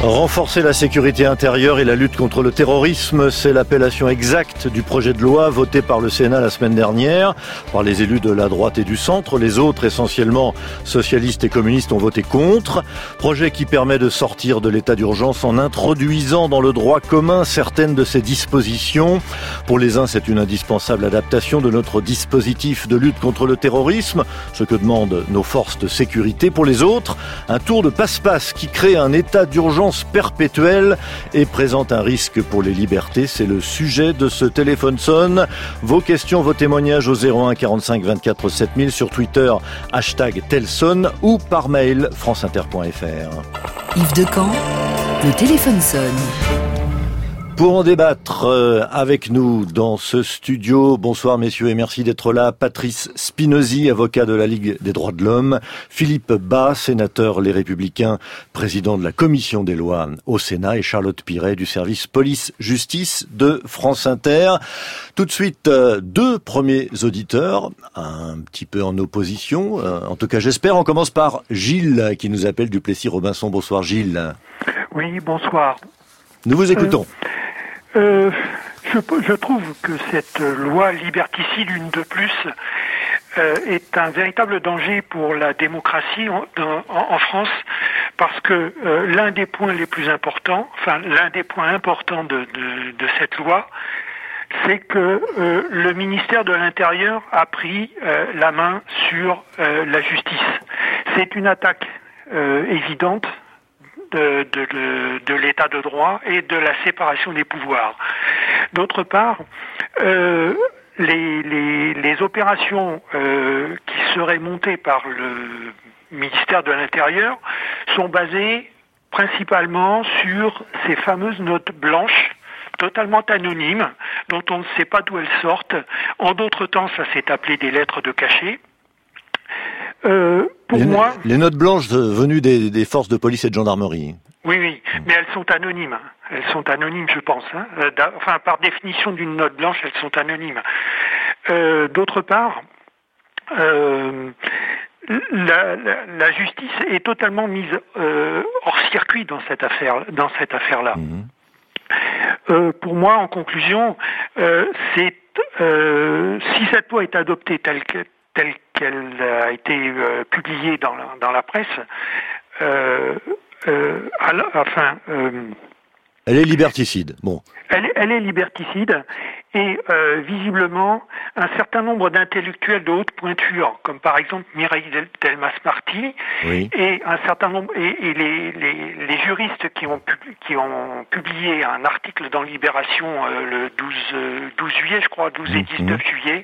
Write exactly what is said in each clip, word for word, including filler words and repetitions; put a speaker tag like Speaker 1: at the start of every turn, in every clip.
Speaker 1: Renforcer la sécurité intérieure et la lutte contre le terrorisme, c'est l'appellation exacte du projet de loi voté par le Sénat la semaine dernière, par les élus de la droite et du centre. Les autres, essentiellement socialistes et communistes, ont voté contre. Projet qui permet de sortir de l'état d'urgence en introduisant dans le droit commun certaines de ses dispositions. Pour les uns, c'est une indispensable adaptation de notre dispositif de lutte contre le terrorisme, ce que demandent nos forces de sécurité. Pour les autres, un tour de passe-passe qui crée un état d'urgence perpétuelle et présente un risque pour les libertés. C'est le sujet de ce téléphone sonne. Vos questions, vos témoignages au zéro un quarante-cinq vingt-quatre sept mille, sur Twitter, hashtag Telson, ou par mail franceinter point f r.
Speaker 2: Yves Decamp, le téléphone sonne.
Speaker 1: Pour en débattre avec nous dans ce studio, bonsoir messieurs et merci d'être là. Patrice Spinozzi, avocat de la Ligue des droits de l'homme. Philippe Bas, sénateur Les Républicains, président de la commission des lois au Sénat. Et Charlotte Piret du service police-justice de France Inter. Tout de suite, deux premiers auditeurs, un petit peu en opposition. En tout cas, j'espère. On commence par Gilles qui nous appelle du Plessis-Robinson. Bonsoir Gilles.
Speaker 3: Oui, bonsoir.
Speaker 1: Nous vous écoutons.
Speaker 3: Euh, euh, je, je trouve que cette loi liberticide, une de plus, euh, est un véritable danger pour la démocratie en, en, en France, parce que euh, l'un des points les plus importants, enfin l'un des points importants de, de, de cette loi, c'est que euh, le ministère de l'Intérieur a pris euh, la main sur euh, la justice. C'est une attaque euh, évidente De, de, de, de l'état de droit et de la séparation des pouvoirs. D'autre part, euh, les, les, les opérations euh, qui seraient montées par le ministère de l'Intérieur sont basées principalement sur ces fameuses notes blanches totalement anonymes, dont on ne sait pas d'où elles sortent. En d'autres temps, ça s'est appelé des lettres de cachet. Euh, pour
Speaker 1: les,
Speaker 3: moi,
Speaker 1: les notes blanches venues des, des forces de police et de gendarmerie.
Speaker 3: Oui, oui, mais elles sont anonymes. Elles sont anonymes, je pense. Hein. Enfin, par définition d'une note blanche, elles sont anonymes. Euh, d'autre part, euh, la, la, la justice est totalement mise euh, hors circuit dans cette affaire, dans cette affaire-là. Mmh. Euh, pour moi, en conclusion, euh, c'est euh, si cette loi est adoptée telle que telle qu'elle a été euh, publiée dans la, dans la presse, euh, euh, la, enfin... Euh,
Speaker 1: elle est liberticide, bon.
Speaker 3: Elle, elle est liberticide, et euh, visiblement, un certain nombre d'intellectuels de haute pointure, comme par exemple Mireille Delmas-Marty, oui. et un certain nombre et, et les, les, les juristes qui ont, pub, qui ont publié un article dans Libération euh, le douze juillet, je crois, douze et dix-neuf mmh. juillet,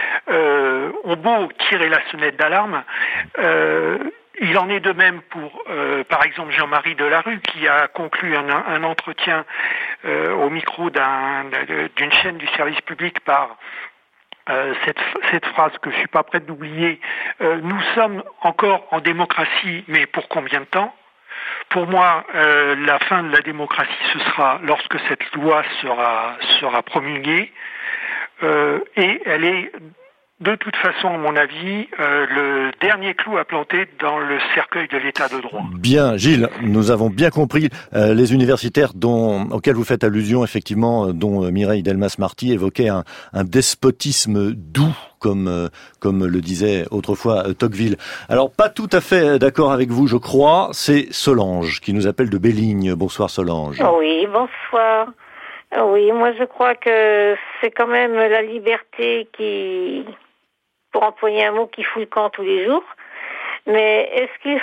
Speaker 3: euh, ont beau tirer la sonnette d'alarme. Euh, Il en est de même pour, euh, par exemple, Jean-Marie Delarue, qui a conclu un, un entretien euh, au micro d'un, d'une chaîne du service public par euh, cette, cette phrase que je suis pas prêt d'oublier. Euh, nous sommes encore en démocratie, mais pour combien de temps ? Pour moi, euh, la fin de la démocratie, ce sera lorsque cette loi sera, sera promulguée, euh, et elle est... de toute façon, à mon avis, euh, le dernier clou à planter dans le cercueil de l'état de droit.
Speaker 1: Bien, Gilles, nous avons bien compris euh, les universitaires dont, auxquels vous faites allusion, effectivement, dont euh, Mireille Delmas-Marty évoquait un, un despotisme doux, comme euh, comme le disait autrefois euh, Tocqueville. Alors, pas tout à fait d'accord avec vous, je crois. C'est Solange qui nous appelle de Belligne. Bonsoir Solange.
Speaker 4: Oui, bonsoir. Oui, moi je crois que c'est quand même la liberté qui... pour employer un mot, qui fout le camp tous les jours. Mais est-ce qu'il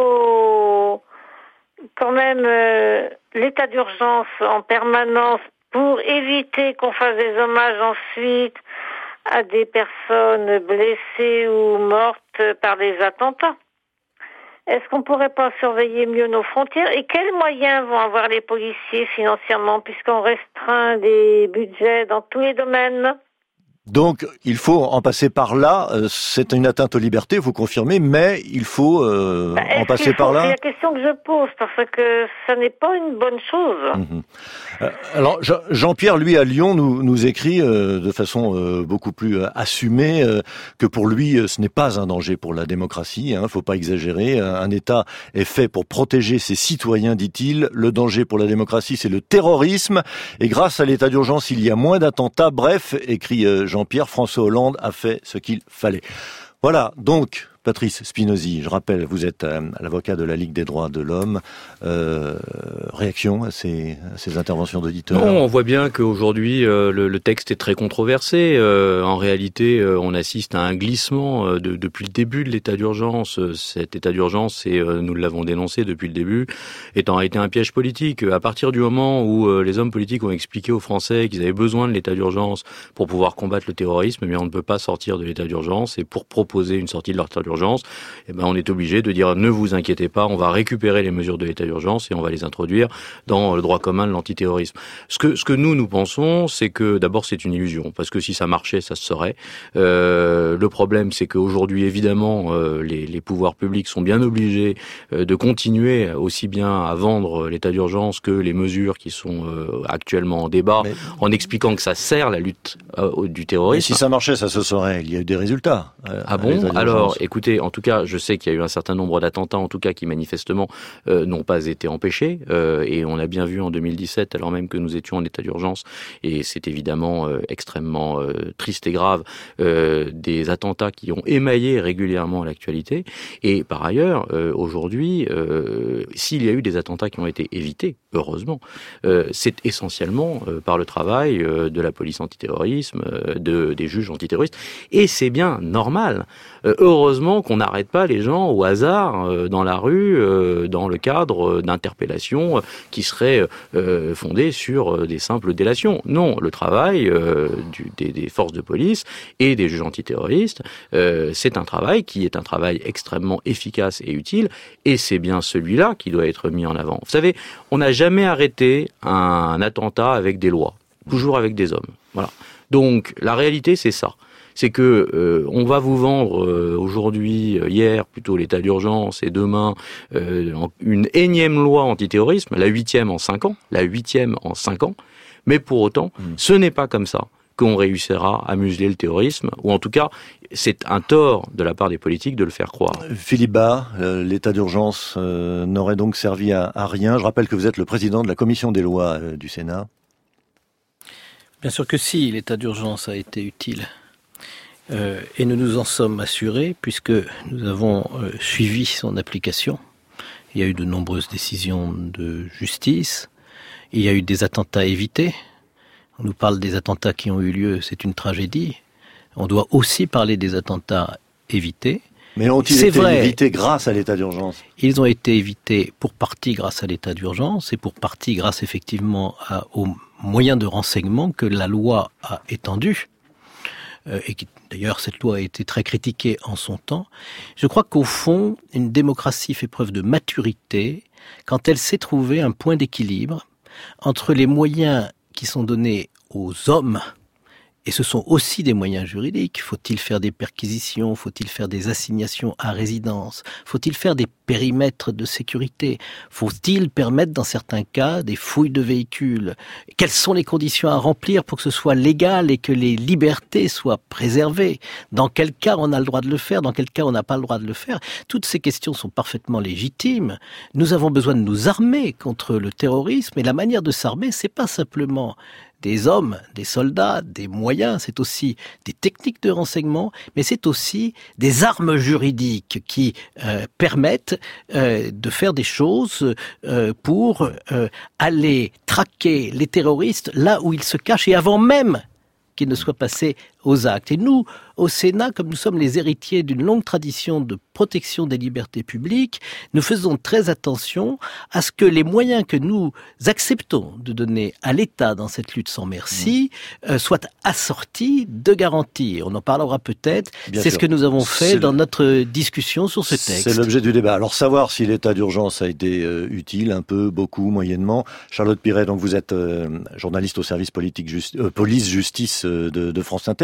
Speaker 4: faut quand même euh, l'état d'urgence en permanence pour éviter qu'on fasse des hommages ensuite à des personnes blessées ou mortes par des attentats ? Est-ce qu'on ne pourrait pas surveiller mieux nos frontières ? Et quels moyens vont avoir les policiers financièrement, puisqu'on restreint des budgets dans tous les domaines ?
Speaker 1: Donc, il faut en passer par là. C'est une atteinte aux libertés, vous confirmez, mais il faut euh, bah, en passer par là.
Speaker 4: C'est la question que je pose, parce que ça n'est pas une bonne chose.
Speaker 1: Mmh. Euh, alors, Jean-Pierre, lui, à Lyon, nous, nous écrit euh, de façon euh, beaucoup plus euh, assumée euh, que pour lui, euh, ce n'est pas un danger pour la démocratie. Hein, faut pas exagérer. Un État est fait pour protéger ses citoyens, dit-il. Le danger pour la démocratie, c'est le terrorisme. Et grâce à l'état d'urgence, il y a moins d'attentats. Bref, écrit euh, Jean-Pierre, François Hollande a fait ce qu'il fallait. Voilà, donc, Patrice Spinozzi, je rappelle, vous êtes euh, l'avocat de la Ligue des droits de l'homme. Euh, réaction à ces, à ces interventions d'auditeurs?
Speaker 5: Non, on voit bien qu'aujourd'hui, euh, le, le texte est très controversé. Euh, en réalité, euh, on assiste à un glissement euh, de, depuis le début de l'état d'urgence. Cet état d'urgence, et euh, nous l'avons dénoncé depuis le début, étant été un piège politique. À partir du moment où euh, les hommes politiques ont expliqué aux Français qu'ils avaient besoin de l'état d'urgence pour pouvoir combattre le terrorisme, eh bien, on ne peut pas sortir de l'état d'urgence. Et pour proposer une sortie de l'état d'urgence, eh ben, on est obligé de dire ne vous inquiétez pas, on va récupérer les mesures de l'état d'urgence et on va les introduire dans le droit commun de l'antiterrorisme. Ce que, ce que nous, nous pensons, c'est que d'abord c'est une illusion, parce que si ça marchait, ça se saurait. Euh, le problème, c'est qu'aujourd'hui, évidemment, euh, les, les pouvoirs publics sont bien obligés euh, de continuer aussi bien à vendre l'état d'urgence que les mesures qui sont euh, actuellement en débat, mais, en expliquant que ça sert la lutte euh, du terrorisme.
Speaker 1: Mais si ça marchait, ça se saurait. Il y a eu des résultats. Euh,
Speaker 5: ah bon? Alors, écoutez, en tout cas, je sais qu'il y a eu un certain nombre d'attentats, en tout cas, qui manifestement euh, n'ont pas été empêchés. Euh, et on a bien vu en deux mille dix-sept, alors même que nous étions en état d'urgence, et c'est évidemment euh, extrêmement euh, triste et grave, euh, des attentats qui ont émaillé régulièrement l'actualité. Et par ailleurs, euh, aujourd'hui, euh, s'il y a eu des attentats qui ont été évités, heureusement, euh, c'est essentiellement euh, par le travail euh, de la police antiterrorisme, euh, de, des juges antiterroristes, et c'est bien normal. Euh, heureusement qu'on n'arrête pas les gens au hasard euh, dans la rue, euh, dans le cadre euh, d'interpellations euh, qui seraient euh, fondées sur euh, des simples délations. Non, le travail euh, du, des, des forces de police et des juges antiterroristes, euh, c'est un travail qui est un travail extrêmement efficace et utile, et c'est bien celui-là qui doit être mis en avant. Vous savez, on n'a jamais arrêté un attentat avec des lois, toujours avec des hommes. Voilà. Donc, la réalité, c'est ça. C'est que euh, on va vous vendre euh, aujourd'hui, euh, hier plutôt l'état d'urgence et demain euh, une énième loi antiterrorisme, la huitième en cinq ans, la huitième en cinq ans. Mais pour autant, mmh. ce n'est pas comme ça qu'on réussira à museler le terrorisme, ou en tout cas, c'est un tort de la part des politiques de le faire croire.
Speaker 1: Philippe Bas, euh, l'état d'urgence euh, n'aurait donc servi à, à rien. Je rappelle que vous êtes le président de la commission des lois euh, du Sénat.
Speaker 6: Bien sûr que si, l'état d'urgence a été utile. Euh, et nous nous en sommes assurés puisque nous avons euh, suivi son application. Il y a eu de nombreuses décisions de justice. Il y a eu des attentats évités. On nous parle des attentats qui ont eu lieu, c'est une tragédie. On doit aussi parler des attentats évités.
Speaker 1: Mais ont-ils
Speaker 6: c'est
Speaker 1: été
Speaker 6: vrai,
Speaker 1: évités grâce à l'état d'urgence?
Speaker 6: Ils ont été évités pour partie grâce à l'état d'urgence et pour partie grâce effectivement à, aux moyens de renseignement que la loi a étendus. Euh, et qui, d'ailleurs, cette loi a été très critiquée en son temps. Je crois qu'au fond, une démocratie fait preuve de maturité quand elle sait trouver un point d'équilibre entre les moyens qui sont donnés aux hommes, et ce sont aussi des moyens juridiques. Faut-il faire des perquisitions? Faut-il faire des assignations à résidence? Faut-il faire des périmètres de sécurité? Faut-il permettre, dans certains cas, des fouilles de véhicules? Quelles sont les conditions à remplir pour que ce soit légal et que les libertés soient préservées? Dans quel cas on a le droit de le faire? Dans quel cas on n'a pas le droit de le faire? Toutes ces questions sont parfaitement légitimes. Nous avons besoin de nous armer contre le terrorisme, et la manière de s'armer, c'est pas simplement des hommes, des soldats, des moyens, c'est aussi des techniques de renseignement, mais c'est aussi des armes juridiques qui euh, permettent euh, de faire des choses euh, pour euh, aller traquer les terroristes là où ils se cachent et avant même qu'ils ne soient passés aux actes. Et nous, au Sénat, comme nous sommes les héritiers d'une longue tradition de protection des libertés publiques, nous faisons très attention à ce que les moyens que nous acceptons de donner à l'État dans cette lutte sans merci mmh. euh, soient assortis de garanties. On en parlera peut-être. Bien C'est sûr. Ce que nous avons fait C'est dans le... notre discussion sur ce texte.
Speaker 1: C'est l'objet du débat. Alors, savoir si l'état d'urgence a été euh, utile, un peu, beaucoup, moyennement. Charlotte Piret, donc vous êtes euh, journaliste au service politique, juste, euh, police-justice euh, de, de France Inter.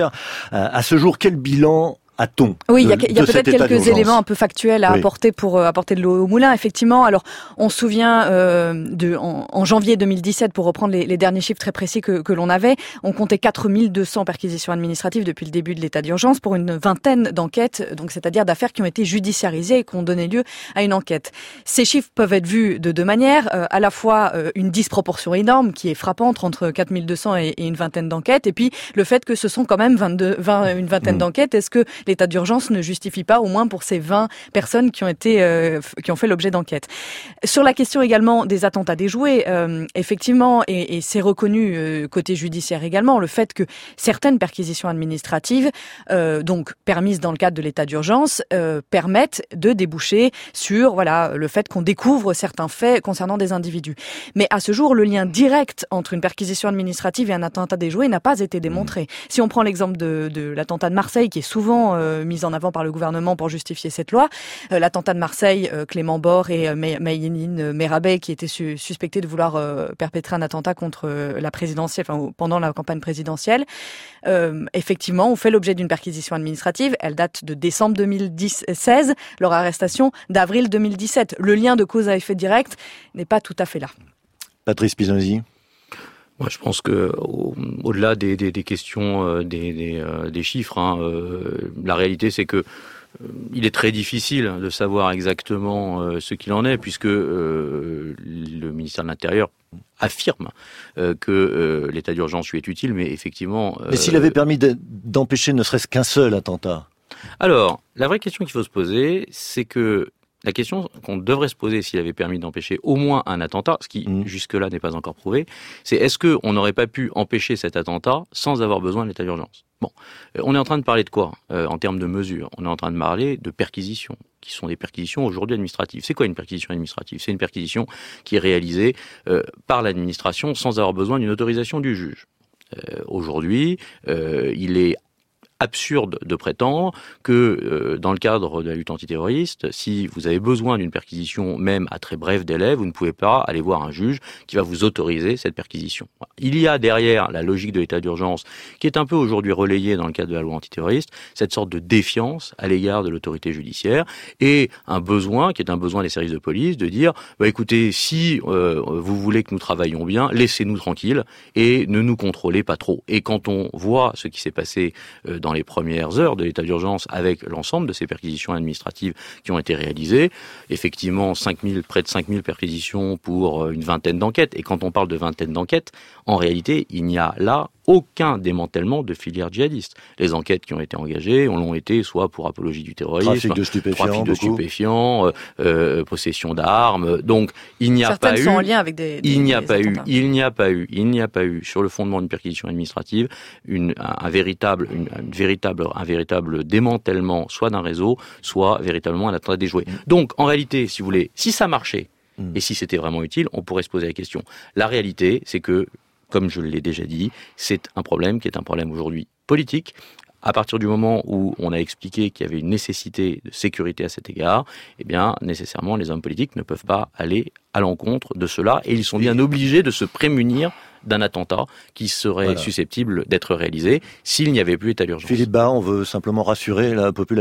Speaker 1: judiciaire. Euh, à ce jour, quel bilan a-t-on
Speaker 7: Oui, il y a,
Speaker 1: de,
Speaker 7: y a peut-être quelques
Speaker 1: d'urgence.
Speaker 7: éléments un peu factuels à
Speaker 1: oui.
Speaker 7: apporter pour euh, apporter de l'eau au moulin. Effectivement, alors on se souvient euh, de en, en janvier deux mille dix-sept, pour reprendre les, les derniers chiffres très précis que, que l'on avait, on comptait quatre mille deux cents perquisitions administratives depuis le début de l'état d'urgence pour une vingtaine d'enquêtes, donc c'est-à-dire d'affaires qui ont été judiciarisées et qui ont donné lieu à une enquête. Ces chiffres peuvent être vus de deux manières, euh, à la fois euh, une disproportion énorme qui est frappante entre quatre mille deux cents et, et une vingtaine d'enquêtes, et puis le fait que ce sont quand même vingt-deux, vingt, une vingtaine mmh. d'enquêtes. Est-ce que l'état d'urgence ne justifie pas, au moins pour ces vingt personnes qui ont été, euh, qui ont fait l'objet d'enquêtes. Sur la question également des attentats déjoués, euh, effectivement, et, et c'est reconnu euh, côté judiciaire également, le fait que certaines perquisitions administratives, euh, donc permises dans le cadre de l'état d'urgence, euh, permettent de déboucher sur, voilà, le fait qu'on découvre certains faits concernant des individus. Mais à ce jour, le lien direct entre une perquisition administrative et un attentat déjoué n'a pas été démontré. Si on prend l'exemple de, de l'attentat de Marseille, qui est souvent euh, mis en avant par le gouvernement pour justifier cette loi. Euh, l'attentat de Marseille, euh, Clément Bord et euh, Mayyenin Merabey, qui étaient su- suspectés de vouloir euh, perpétrer un attentat contre euh, la présidentielle, enfin pendant la campagne présidentielle. Euh, effectivement, ont fait l'objet d'une perquisition administrative. Elle date de décembre deux mille seize. Leur arrestation d'avril deux mille dix-sept. Le lien de cause à effet direct n'est pas tout à fait là.
Speaker 1: Patrice Pisanesi.
Speaker 5: Moi, je pense que au, au-delà des, des, des questions, euh, des, des, euh, des chiffres, hein, euh, la réalité, c'est que euh, il est très difficile de savoir exactement euh, ce qu'il en est, puisque euh, le ministère de l'Intérieur affirme euh, que euh, l'état d'urgence lui est utile, mais effectivement. Euh,
Speaker 1: mais s'il avait permis de, d'empêcher ne serait-ce qu'un seul attentat.
Speaker 5: Alors, la vraie question qu'il faut se poser, c'est que la question qu'on devrait se poser s'il avait permis d'empêcher au moins un attentat, ce qui mmh. jusque-là n'est pas encore prouvé, c'est est-ce qu'on n'aurait pas pu empêcher cet attentat sans avoir besoin de l'état d'urgence ? Bon, on est en train de parler de quoi euh, en termes de mesures ? On est en train de parler de perquisitions, qui sont des perquisitions aujourd'hui administratives. C'est quoi une perquisition administrative ? C'est une perquisition qui est réalisée euh, par l'administration sans avoir besoin d'une autorisation du juge. Euh, aujourd'hui, euh, il est absurde de prétendre que euh, dans le cadre de la lutte antiterroriste, si vous avez besoin d'une perquisition, même à très bref délai, vous ne pouvez pas aller voir un juge qui va vous autoriser cette perquisition. Il y a derrière la logique de l'état d'urgence, qui est un peu aujourd'hui relayée dans le cadre de la loi antiterroriste, cette sorte de défiance à l'égard de l'autorité judiciaire et un besoin, qui est un besoin des services de police, de dire bah, écoutez, si euh, vous voulez que nous travaillions bien, laissez-nous tranquilles et ne nous contrôlez pas trop. Et quand on voit ce qui s'est passé euh, dans les premières heures de l'état d'urgence avec l'ensemble de ces perquisitions administratives qui ont été réalisées. Effectivement, cinq mille, près de cinq mille perquisitions pour une vingtaine d'enquêtes. Et quand on parle de vingtaine d'enquêtes, en réalité, il n'y a là aucun démantèlement de filière djihadiste. Les enquêtes qui ont été engagées, on l'ont été soit pour apologie du terrorisme,
Speaker 1: trafic de stupéfiants,
Speaker 5: trafic de stupéfiants, euh, euh, possession d'armes. Donc, il n'y a
Speaker 7: Certaines
Speaker 5: pas eu,
Speaker 7: sont en lien avec des, des
Speaker 5: il n'y a
Speaker 7: des
Speaker 5: pas eu,
Speaker 7: attentats.
Speaker 5: il n'y a pas eu, il n'y a pas eu sur le fondement d'une perquisition administrative une, un, un véritable, une, une véritable, un véritable démantèlement, soit d'un réseau, soit véritablement un attentat déjoué. Mmh. Donc, en réalité, si vous voulez, si ça marchait mmh. et si c'était vraiment utile, on pourrait se poser la question. La réalité, c'est que comme je l'ai déjà dit, c'est un problème qui est un problème aujourd'hui politique. À partir du moment où on a expliqué qu'il y avait une nécessité de sécurité à cet égard, eh bien, nécessairement, les hommes politiques ne peuvent pas aller à l'encontre de cela et ils sont bien obligés de se prémunir d'un attentat qui serait voilà. susceptible d'être réalisé s'il n'y avait plus état d'urgence.
Speaker 1: Philippe Bas, on veut simplement rassurer la population ?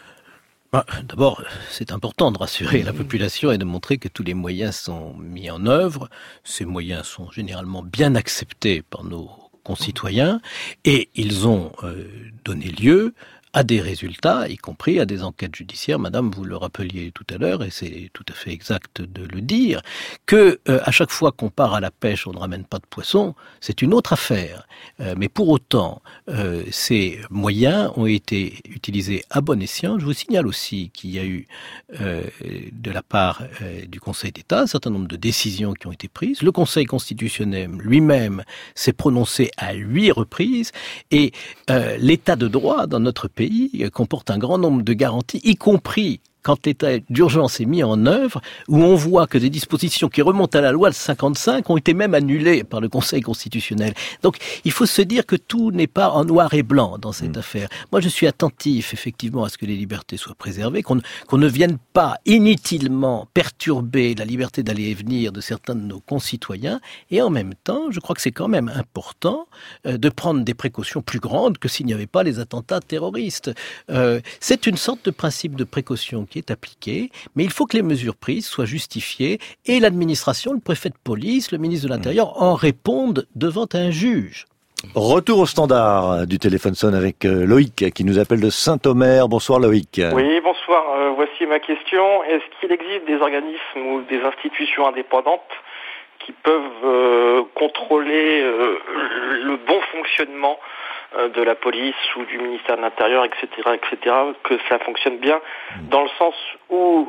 Speaker 6: Bah, d'abord, c'est important de rassurer la population et de montrer que tous les moyens sont mis en œuvre. Ces moyens sont généralement bien acceptés par nos concitoyens et ils ont euh, donné lieu à des résultats, y compris à des enquêtes judiciaires. Madame, vous le rappeliez tout à l'heure, et c'est tout à fait exact de le dire, que euh, à chaque fois qu'on part à la pêche, on ne ramène pas de poisson, c'est une autre affaire. Euh, mais pour autant, euh, ces moyens ont été utilisés à bon escient. Je vous signale aussi qu'il y a eu, euh, de la part euh, du Conseil d'État, un certain nombre de décisions qui ont été prises. Le Conseil constitutionnel lui-même s'est prononcé à huit reprises, et euh, l'état de droit dans notre pays comporte un grand nombre de garanties, y compris quand l'état d'urgence est mis en œuvre, où on voit que des dispositions qui remontent à la loi de cinquante-cinq ont été même annulées par le Conseil constitutionnel. Donc, il faut se dire que tout n'est pas en noir et blanc dans cette mmh. affaire. Moi, je suis attentif, effectivement, à ce que les libertés soient préservées, qu'on, qu'on ne vienne pas inutilement perturber la liberté d'aller et venir de certains de nos concitoyens. Et en même temps, je crois que c'est quand même important euh, de prendre des précautions plus grandes que s'il n'y avait pas les attentats terroristes. Euh, c'est une sorte de principe de précaution qui est appliqué, mais il faut que les mesures prises soient justifiées et l'administration, le préfet de police, le ministre de l'Intérieur en répondent devant un juge.
Speaker 1: Retour au standard du téléphone sonne avec Loïc qui nous appelle de Saint-Omer. Bonsoir Loïc.
Speaker 8: Oui, bonsoir. Euh, voici ma question. Est-ce qu'il existe des organismes ou des institutions indépendantes qui peuvent euh, contrôler euh, le bon fonctionnement euh, de la police ou du ministère de l'Intérieur, et cetera, et cetera, que ça fonctionne bien, dans le sens où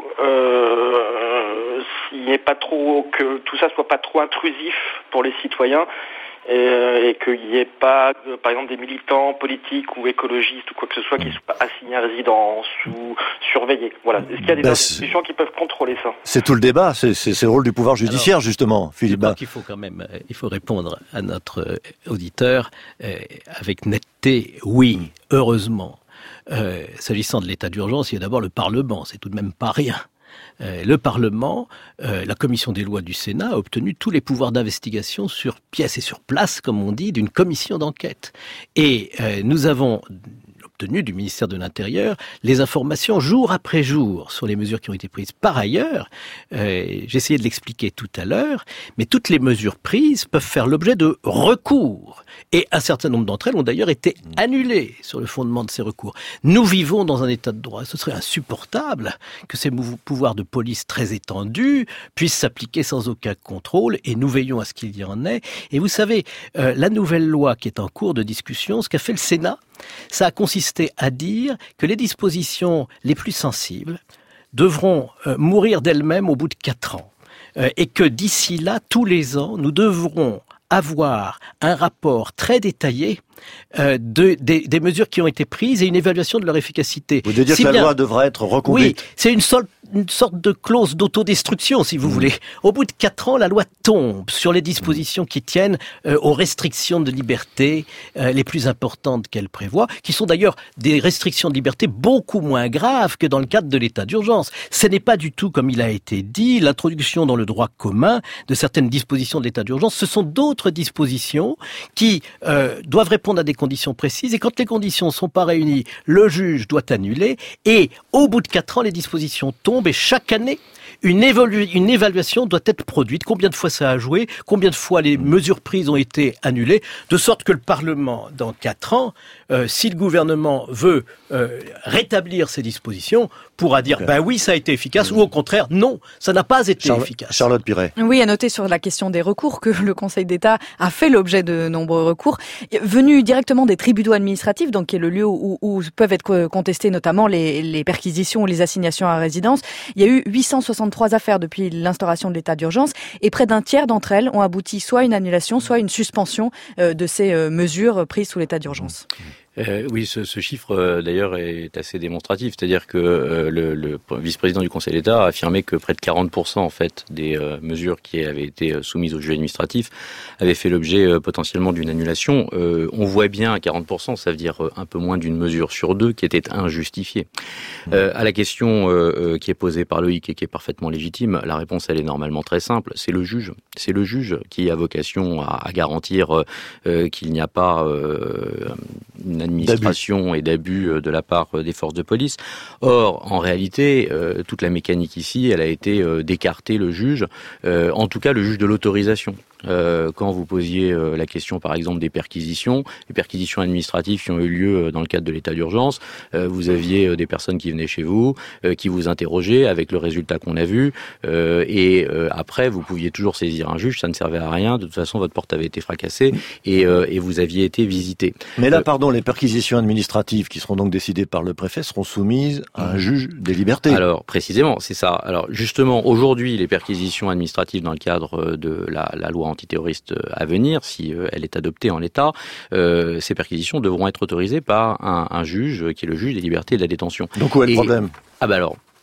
Speaker 8: euh, s'il n'est pas trop, que tout ça soit pas trop intrusif pour les citoyens. Et, et qu'il n'y ait pas, de, par exemple, des militants politiques ou écologistes ou quoi que ce soit qui soient assignés à résidence ou surveillés. Voilà. Est-ce qu'il y a des bah, institutions qui peuvent contrôler ça ?
Speaker 1: C'est tout le débat. C'est, c'est, c'est le rôle du pouvoir judiciaire, alors, justement, Philippe.
Speaker 6: Je crois qu'il faut quand même, il faut répondre à notre auditeur euh, avec netteté. Oui, heureusement. Euh, s'agissant de l'état d'urgence, il y a d'abord le Parlement. C'est tout de même pas rien. Euh, le Parlement, euh, la commission des lois du Sénat a obtenu tous les pouvoirs d'investigation sur pièce et sur place, comme on dit, d'une commission d'enquête. Et euh, nous avons obtenu du ministère de l'Intérieur les informations jour après jour sur les mesures qui ont été prises. Par ailleurs, euh, j'ai essayé de l'expliquer tout à l'heure, mais toutes les mesures prises peuvent faire l'objet de recours. Et un certain nombre d'entre elles ont d'ailleurs été annulées sur le fondement de ces recours. Nous vivons dans un état de droit. Ce serait insupportable que ces pouvoirs de police très étendus puissent s'appliquer sans aucun contrôle, et nous veillons à ce qu'il y en ait. Et vous savez, euh, la nouvelle loi qui est en cours de discussion, ce qu'a fait le Sénat, ça a consisté à dire que les dispositions les plus sensibles devront euh, mourir d'elles-mêmes au bout de quatre ans. Euh, et que d'ici là, tous les ans, nous devrons avoir un rapport très détaillé euh, de, des, des mesures qui ont été prises et une évaluation de leur efficacité.
Speaker 1: Vous voulez dire si que la bien, loi devra être reconduite ?
Speaker 6: Oui, c'est une sorte, une sorte de clause d'autodestruction, si vous mmh. voulez. Au bout de quatre ans, la loi tombe sur les dispositions qui tiennent euh, aux restrictions de liberté euh, les plus importantes qu'elle prévoit, qui sont d'ailleurs des restrictions de liberté beaucoup moins graves que dans le cadre de l'état d'urgence. Ce n'est pas du tout, comme il a été dit, l'introduction dans le droit commun de certaines dispositions de l'état d'urgence. Ce sont d'autres dispositions qui euh, doivent répondre à des conditions précises, et quand les conditions ne sont pas réunies, le juge doit annuler, et au bout de quatre ans, les dispositions tombent, et chaque année, une, évolu- une évaluation doit être produite. Combien de fois ça a joué ? Combien de fois les mesures prises ont été annulées ? De sorte que le Parlement, dans quatre ans, euh, si le gouvernement veut euh, rétablir ces dispositions, pourra dire okay. ben oui, ça a été efficace, mmh. ou au contraire, non, ça n'a pas été
Speaker 1: Charlotte,
Speaker 6: efficace.
Speaker 1: Charlotte Piret.
Speaker 7: Oui, à noter sur la question des recours que le Conseil d'État a fait l'objet de nombreux recours, venus directement des tribunaux administratifs, donc qui est le lieu où, où peuvent être contestées notamment les, les perquisitions ou les assignations à résidence. Il y a eu huit cent soixante-trois affaires depuis l'instauration de l'état d'urgence, et près d'un tiers d'entre elles ont abouti soit à une annulation, soit à une suspension euh, de ces euh, mesures prises sous l'état d'urgence.
Speaker 5: Euh, oui, ce, ce chiffre euh, d'ailleurs est assez démonstratif, c'est-à-dire que euh, le, le vice-président du Conseil d'État a affirmé que près de quarante pour cent en fait des euh, mesures qui avaient été soumises au juge administratif avaient fait l'objet euh, potentiellement d'une annulation. Euh, on voit bien à quarante pour cent, ça veut dire un peu moins d'une mesure sur deux qui était injustifiée. Euh, à la question euh, qui est posée par Loïc et qui est parfaitement légitime, la réponse elle est normalement très simple, c'est le juge. C'est le juge qui a vocation à, à garantir euh, qu'il n'y a pas euh, une administration d'abus. et d'abus de la part des forces de police. Or, en réalité, euh, toute la mécanique ici, elle a été euh, d'écarter le juge, euh, en tout cas le juge de l'autorisation. Euh, quand vous posiez euh, la question, par exemple, des perquisitions, les perquisitions administratives qui ont eu lieu dans le cadre de l'état d'urgence, euh, vous aviez euh, des personnes qui venaient chez vous, euh, qui vous interrogeaient avec le résultat qu'on a vu, euh, et euh, après, vous pouviez toujours saisir un juge, ça ne servait à rien, de toute façon, votre porte avait été fracassée, et, euh, et vous aviez été visité.
Speaker 1: Mais là,
Speaker 5: euh,
Speaker 1: pardon, les perquisitions administratives qui seront donc décidées par le préfet seront soumises à un juge des libertés.
Speaker 5: Alors, précisément, c'est ça. Alors, justement, aujourd'hui, les perquisitions administratives dans le cadre de la, la loi antiterroriste à venir, si euh, elle est adoptée en l'état, euh, ces perquisitions devront être autorisées par un, un juge qui est le juge des libertés et de la détention.
Speaker 1: Donc où est le
Speaker 5: et,
Speaker 1: problème ?
Speaker 5: Ah bah alors,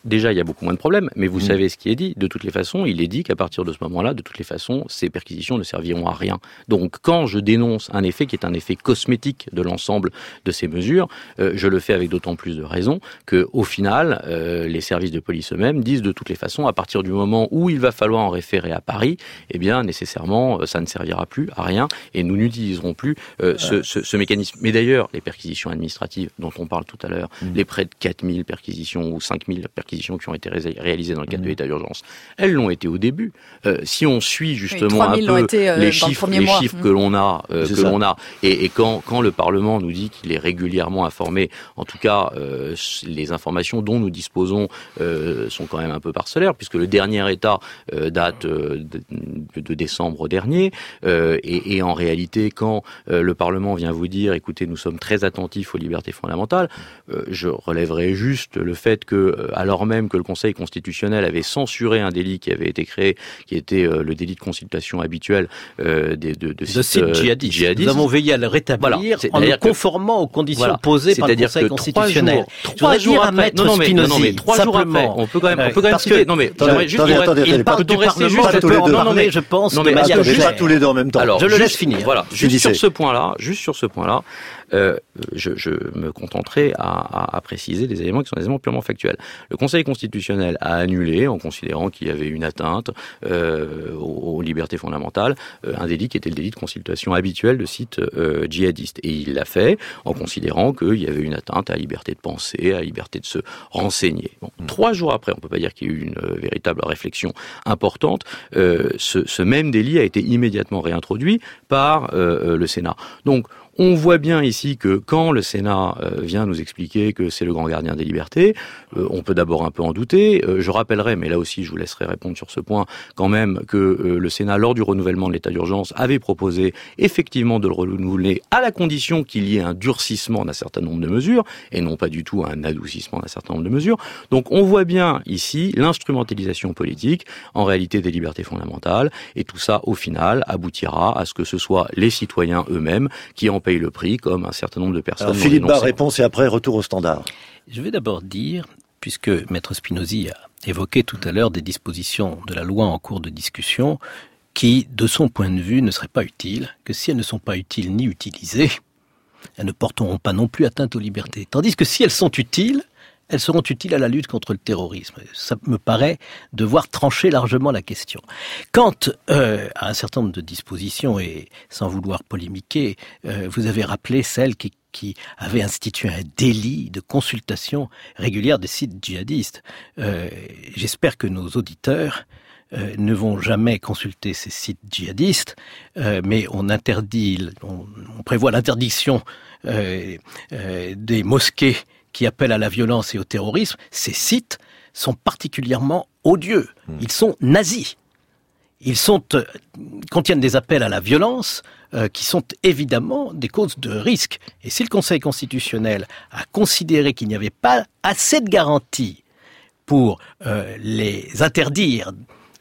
Speaker 5: déjà, il y a beaucoup moins de problèmes, mais vous
Speaker 1: mmh.
Speaker 5: savez ce qui est dit. De toutes les façons, il est dit qu'à partir de ce moment-là, de toutes les façons, ces perquisitions ne serviront à rien. Donc, quand je dénonce un effet qui est un effet cosmétique de l'ensemble de ces mesures, euh, je le fais avec d'autant plus de raison que, au final, euh, les services de police eux-mêmes disent de toutes les façons, à partir du moment où il va falloir en référer à Paris, eh bien, nécessairement, ça ne servira plus à rien et nous n'utiliserons plus euh, ce, ce, ce mécanisme. Mais d'ailleurs, les perquisitions administratives dont on parle tout à l'heure, mmh. les près de quatre mille perquisitions ou cinq mille perquisitions qui ont été ré- réalisées dans le cadre mmh. de l'état d'urgence, elles l'ont été au début. Euh, si on suit justement oui, un peu été, euh, les chiffres, les mois. chiffres mmh. que l'on a, euh, que ça. l'on a, et, et quand, quand le Parlement nous dit qu'il est régulièrement informé, en tout cas, euh, les informations dont nous disposons euh, sont quand même un peu parcellaires, puisque le dernier état euh, date euh, de, de décembre dernier, euh, et, et en réalité, quand euh, le Parlement vient vous dire, écoutez, nous sommes très attentifs aux libertés fondamentales, euh, je relèverai juste le fait que, euh, alors même que le Conseil constitutionnel avait censuré un délit qui avait été créé, qui était euh, le délit de consultation habituel euh, de, de, de,
Speaker 6: de sites, sites djihadistes. djihadistes. Nous avons veillé à le rétablir voilà, en nous conformant que, aux conditions voilà, posées par le Conseil constitutionnel.
Speaker 5: Trois jours après, non, non, mais, non, non, mais trois jours après, on peut quand même, on peut quand même citer, non, mais,
Speaker 1: j'aimerais juste,
Speaker 5: attendez, attendez,
Speaker 1: il
Speaker 5: parle
Speaker 1: du
Speaker 5: rester
Speaker 1: juste,
Speaker 5: pas tous les deux. Non, non, mais,
Speaker 6: je pense,
Speaker 5: non, mais,
Speaker 1: pas tous les deux en même temps.
Speaker 5: Alors,
Speaker 6: je le laisse finir.
Speaker 5: Voilà, juste sur ce point-là, juste sur ce point-là, Euh, je, je me contenterai à, à, à préciser des éléments qui sont des éléments purement factuels. Le Conseil constitutionnel a annulé, en considérant qu'il y avait une atteinte euh, aux, aux libertés fondamentales, euh, un délit qui était le délit de consultation habituel de sites euh, djihadistes. Et il l'a fait en considérant qu'il y avait une atteinte à la liberté de penser, à la liberté de se renseigner. Bon, mmh. Trois jours après, on ne peut pas dire qu'il y a eu une euh, véritable réflexion importante, euh, ce, ce même délit a été immédiatement réintroduit par euh, le Sénat. Donc, on voit bien ici que quand le Sénat euh, vient nous expliquer que c'est le grand gardien des libertés, euh, on peut d'abord un peu en douter. Euh, je rappellerai, mais là aussi je vous laisserai répondre sur ce point, quand même que euh, le Sénat, lors du renouvellement de l'état d'urgence, avait proposé effectivement de le renouveler à la condition qu'il y ait un durcissement d'un certain nombre de mesures, et non pas du tout un adoucissement d'un certain nombre de mesures. Donc on voit bien ici l'instrumentalisation politique, en réalité des libertés fondamentales, et tout ça, au final, aboutira à ce que ce soit les citoyens eux-mêmes qui en payent le prix, comme un certain nombre de personnes.
Speaker 1: Alors, Philippe Bas, réponse et après retour au standard.
Speaker 6: Je vais d'abord dire, puisque Maître Spinozzi a évoqué tout à l'heure des dispositions de la loi en cours de discussion qui, de son point de vue, ne seraient pas utiles, que si elles ne sont pas utiles ni utilisées, elles ne porteront pas non plus atteinte aux libertés. Tandis que si elles sont utiles, elles seront utiles à la lutte contre le terrorisme. Ça me paraît devoir trancher largement la question. Quant euh, à un certain nombre de dispositions, et sans vouloir polémiquer, euh, vous avez rappelé celles qui, qui avaient institué un délit de consultation régulière des sites djihadistes. Euh, j'espère que nos auditeurs Euh, ne vont jamais consulter ces sites djihadistes, euh, mais on interdit, on, on prévoit l'interdiction euh, euh, des mosquées qui appellent à la violence et au terrorisme. Ces sites sont particulièrement odieux. Ils sont nazis. Ils sont, euh, contiennent des appels à la violence euh, qui sont évidemment des causes de risque. Et si le Conseil constitutionnel a considéré qu'il n'y avait pas assez de garanties pour euh, les interdire,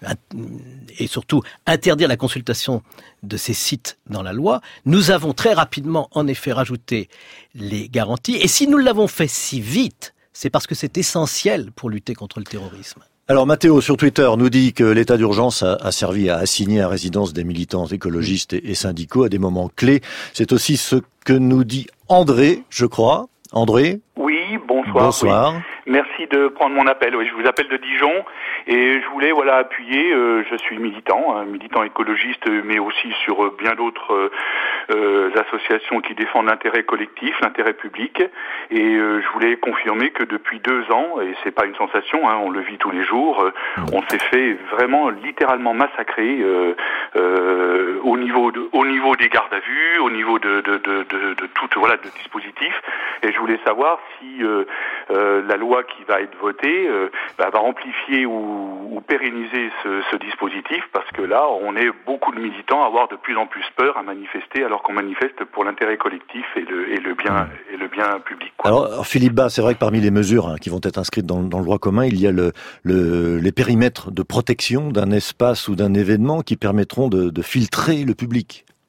Speaker 6: et surtout interdire la consultation de ces sites dans la loi, nous avons très rapidement en effet rajouté les garanties. Et si nous l'avons fait si vite, c'est parce que c'est essentiel pour lutter contre le terrorisme.
Speaker 1: Alors Mathéo sur Twitter nous dit que l'état d'urgence a, a servi à assigner à résidence des militants écologistes et, et syndicaux à des moments clés. C'est aussi ce que nous dit André, je crois. André ?
Speaker 9: Oui, bonsoir.
Speaker 1: Bonsoir.
Speaker 9: Oui. Merci de prendre mon appel. Oui, je vous appelle de Dijon et je voulais voilà appuyer. Euh, je suis militant, un militant écologiste, mais aussi sur euh, bien d'autres euh, euh, associations qui défendent l'intérêt collectif, l'intérêt public. Et euh, je voulais confirmer que depuis deux ans, et c'est pas une sensation, hein, on le vit tous les jours, euh, on s'est fait vraiment littéralement massacrer euh, euh, au niveau de, au niveau des gardes à vue, au niveau de de de de, de tout voilà de dispositifs. Et je voulais savoir si euh, euh, la loi qui va être votée euh, bah, va amplifier ou, ou pérenniser ce, ce dispositif, parce que là, on est beaucoup de militants à avoir de plus en plus peur à manifester, alors qu'on manifeste pour l'intérêt collectif et le, et le bien et le bien public. Quoi.
Speaker 1: Alors, alors Philippe Bas, c'est vrai que parmi les mesures hein, qui vont être inscrites dans, dans le droit commun, il y a le, le, les périmètres de protection d'un espace ou d'un événement qui permettront de, de filtrer le public.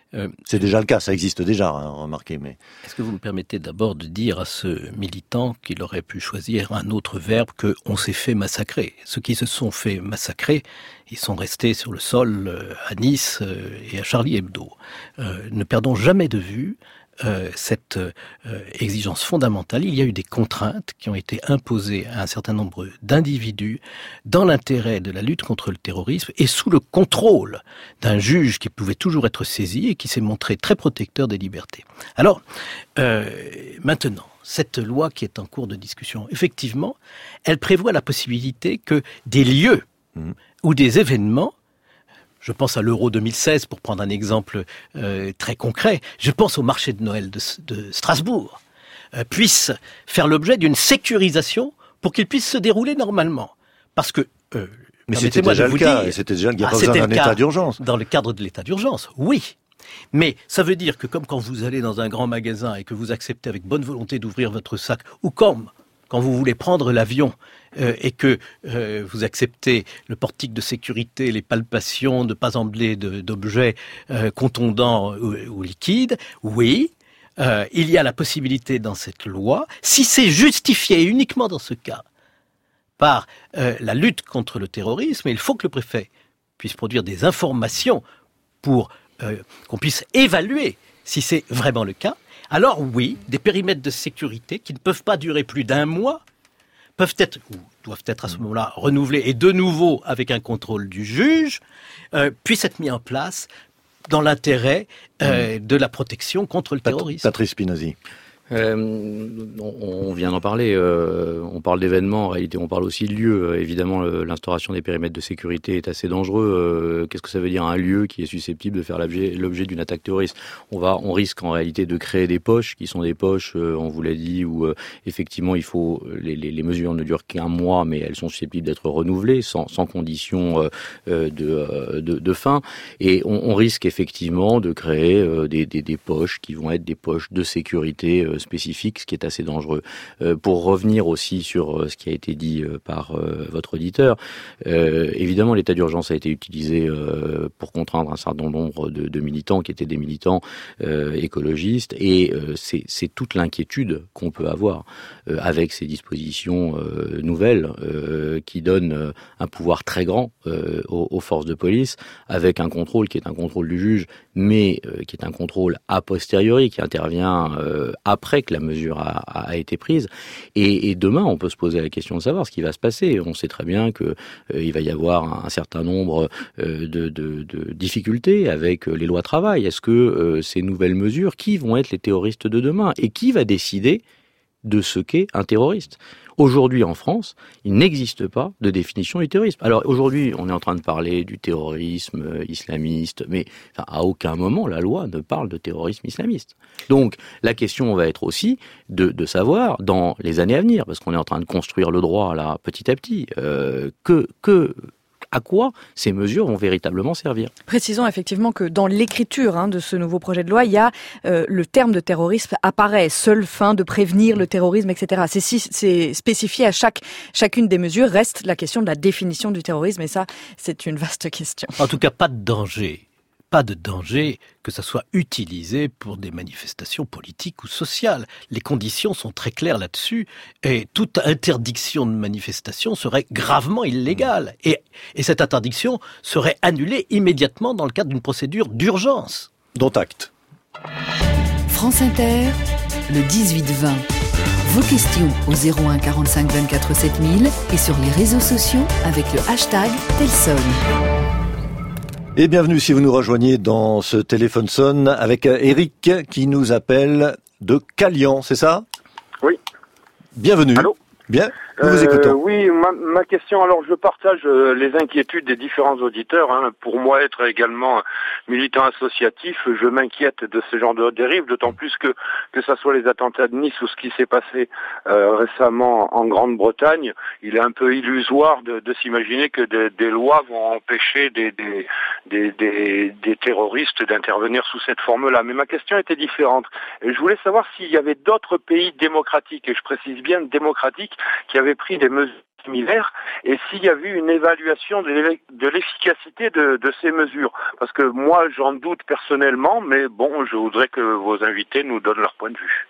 Speaker 1: Euh, c'est déjà le cas, ça existe déjà, hein, remarquez. Mais
Speaker 6: est-ce que vous me permettez d'abord de dire à ce militant qu'il aurait pu choisir un autre verbe que « on s'est fait massacrer ». Ceux qui se sont fait massacrer, ils sont restés sur le sol euh, à Nice euh, et à Charlie Hebdo. Euh, ne perdons jamais de vue Euh, cette euh, exigence fondamentale. Il y a eu des contraintes qui ont été imposées à un certain nombre d'individus dans l'intérêt de la lutte contre le terrorisme et sous le contrôle d'un juge qui pouvait toujours être saisi et qui s'est montré très protecteur des libertés. Alors, euh, maintenant, cette loi qui est en cours de discussion, effectivement, elle prévoit la possibilité que des lieux mmh. ou des événements, je pense à l'Euro deux mille seize pour prendre un exemple euh, très concret. Je pense au marché de Noël de, de Strasbourg, euh, puisse faire l'objet d'une sécurisation pour qu'il puisse se dérouler normalement. Parce que, euh,
Speaker 1: mais c'était déjà, le cas, dire, c'était déjà le cas. Il n'y a pas besoin d'un état d'urgence.
Speaker 6: Dans le cadre de l'état d'urgence, oui. Mais ça veut dire que comme quand vous allez dans un grand magasin et que vous acceptez avec bonne volonté d'ouvrir votre sac, ou comme quand vous voulez prendre l'avion euh, et que euh, vous acceptez le portique de sécurité, les palpations, ne pas embler de, d'objets euh, contondants ou, ou liquides, oui, euh, il y a la possibilité dans cette loi, si c'est justifié uniquement dans ce cas par euh, la lutte contre le terrorisme, il faut que le préfet puisse produire des informations pour euh, qu'on puisse évaluer si c'est vraiment le cas. Alors oui, des périmètres de sécurité qui ne peuvent pas durer plus d'un mois peuvent être, ou doivent être à ce moment-là renouvelés et de nouveau avec un contrôle du juge, euh, puissent être mis en place dans l'intérêt euh, de la protection contre le terrorisme.
Speaker 1: Patrice Spinozzi.
Speaker 5: Euh, on, on vient d'en parler, euh, on parle d'événements, en réalité on parle aussi de lieux. Euh, évidemment, le, l'instauration des périmètres de sécurité est assez dangereux. Euh, qu'est-ce que ça veut dire un lieu qui est susceptible de faire l'objet, l'objet d'une attaque terroriste? On va, on risque en réalité de créer des poches qui sont des poches, euh, on vous l'a dit, où euh, effectivement il faut les, les, les mesures ne durent qu'un mois, mais elles sont susceptibles d'être renouvelées sans, sans condition euh, euh, de, euh, de, de fin. Et on, on risque effectivement de créer euh, des, des, des poches qui vont être des poches de sécurité euh, spécifique, ce qui est assez dangereux. Euh, pour revenir aussi sur euh, ce qui a été dit euh, par euh, votre auditeur, euh, évidemment l'état d'urgence a été utilisé euh, pour contraindre un certain nombre de, de militants qui étaient des militants euh, écologistes et euh, c'est, c'est toute l'inquiétude qu'on peut avoir euh, avec ces dispositions euh, nouvelles euh, qui donnent euh, un pouvoir très grand euh, aux, aux forces de police avec un contrôle qui est un contrôle du juge mais euh, qui est un contrôle a posteriori qui intervient euh, après que la mesure a, a été prise. Et, et demain, on peut se poser la question de savoir ce qui va se passer. On sait très bien que euh, il va y avoir un, un certain nombre euh, de, de, de difficultés avec euh, les lois travail. Est-ce que euh, ces nouvelles mesures, qui vont être les terroristes de demain? Et qui va décider de ce qu'est un terroriste? Aujourd'hui, en France, il n'existe pas de définition du terrorisme. Alors aujourd'hui, on est en train de parler du terrorisme islamiste, mais enfin, à aucun moment la loi ne parle de terrorisme islamiste. Donc la question va être aussi de, de savoir, dans les années à venir, parce qu'on est en train de construire le droit là petit à petit, euh, que... que à quoi ces mesures vont véritablement servir.
Speaker 7: Précisons effectivement que dans l'écriture hein, de ce nouveau projet de loi, il y a euh, le terme de terrorisme apparaît, seule fin de prévenir le terrorisme, et cetera. C'est, si, c'est spécifié à chaque chacune des mesures. Reste la question de la définition du terrorisme, et ça, c'est une vaste question.
Speaker 6: En tout cas, pas de danger. Pas de danger que ça soit utilisé pour des manifestations politiques ou sociales. Les conditions sont très claires là-dessus et toute interdiction de manifestation serait gravement illégale. Et, et cette interdiction serait annulée immédiatement dans le cadre d'une procédure d'urgence.
Speaker 1: Dont acte.
Speaker 2: France Inter, le dix-huit vingt. Vos questions au zéro un quarante-cinq vingt-quatre sept mille et sur les réseaux sociaux avec le hashtag Telson.
Speaker 1: Et bienvenue si vous nous rejoignez dans ce téléphone sonne avec Eric qui nous appelle de Calian, c'est ça?
Speaker 10: Oui.
Speaker 1: Bienvenue.
Speaker 10: Allô?
Speaker 1: Bien, nous vous écoutons.
Speaker 10: Euh, oui, ma, ma question, alors je partage euh, les inquiétudes des différents auditeurs. Hein. Pour moi, être également militant associatif, je m'inquiète de ce genre de dérive, d'autant plus que que ça soit les attentats de Nice ou ce qui s'est passé euh, récemment en Grande-Bretagne, il est un peu illusoire de, de s'imaginer que de, des lois vont empêcher des, des, des, des, des terroristes d'intervenir sous cette forme-là. Mais ma question était différente. Et je voulais savoir s'il y avait d'autres pays démocratiques, et je précise bien démocratiques, qui avaient pris des mesures similaires, et s'il y avait une évaluation de l'efficacité de, de ces mesures. Parce que moi, j'en doute personnellement, mais bon, je voudrais que vos invités nous donnent leur point de vue.